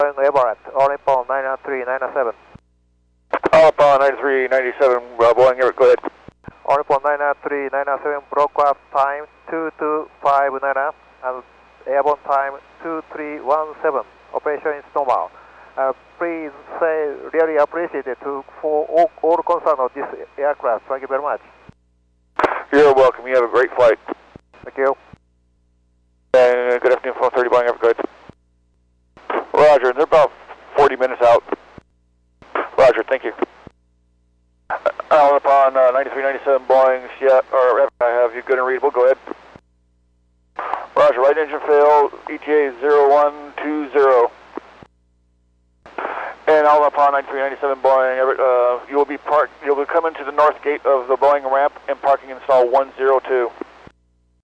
Everett, all Nippon 99397. All Nippon 9397, Boeing Everett, go ahead. All Nippon 99397, broke up time 2259 and airborne time 2317. Operation is normal. Please say really appreciated for all concerned of this aircraft. Thank you very much. You're welcome. You have a great flight. Thank you. Good afternoon, 430 Boeing Everett, go ahead. Roger, they're about 40 minutes out. Roger, thank you. All Nippon 9397 Boeing, or I have you good and readable, go ahead. Roger, right engine fail, ETA 0120. And all Nippon 9397 Boeing Everett, you'll be coming to the north gate of the Boeing ramp and parking in stall 102.